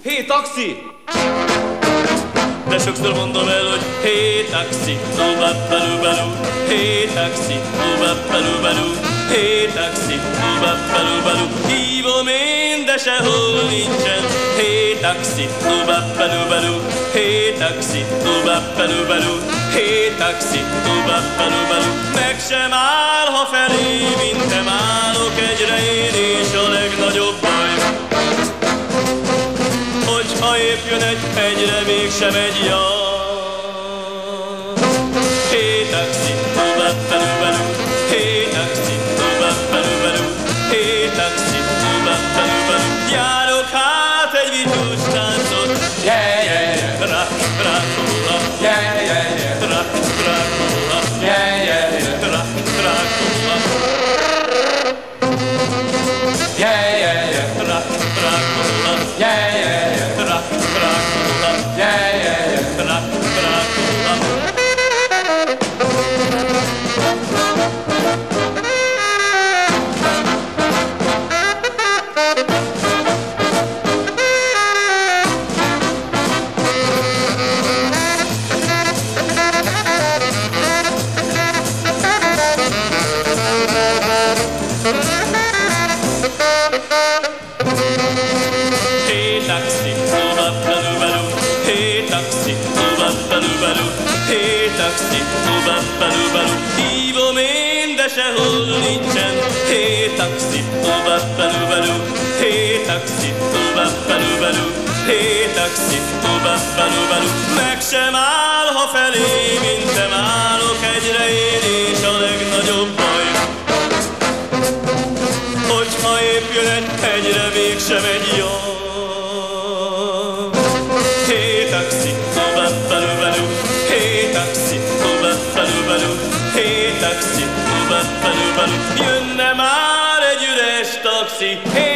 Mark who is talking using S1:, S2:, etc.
S1: Hé, taxi!
S2: De sokszor mondom el, hogy hé, taxi, uba-balú-balú, hé, taxi, uba-balú-balú, hé, taxi, uba-balú-balú. Hívom én, de sehol nincsen, hé, taxi, uba-balú-balú, hé, taxi, uba-balú-balú, hé, taxi, uba-balú-balú. Meg sem áll, ha felé, mintem állok egyre én, és a legnagyobb baj, ha épp jön egy hegyre, mégsem egy hé, taxi, uba-balú-balú, hé, taxi, uba-balú-balú, hé, taxi, uba-balú-balú. Járok hát egy vitus táncot,
S3: yeah, yeah, yeah.
S2: Drákula,
S3: Yeah, yeah, yeah.
S2: Drákula,
S3: Yeah, yeah, yeah.
S2: Drákula,
S3: Yeah, yeah, yeah.
S2: Drákula,
S3: Yeah, yeah, yeah.
S2: Drákula,
S3: Yeah, yeah, yeah.
S2: Drákula. Hey taxi, uba-balú-balú, hey taxi, uba-balú-balú, hey taxi, uba-balú-balú. Hívom én, de sehol nincsen, hey taxi, uba-balú-balú, hey taxi, uba-balú-balú, hey taxi, uba-balú-balú. Meg sem áll, ha felé mintem állok egyre én, és a legnagyobb baj, hogyha épp jön egy hegyre, mégsem egy hé, taxi, uba-balú-balú, hé, taxi, uba-balú-balú, hé, taxi, uba-balú-balú. Jönne már egy üres taxi, hé,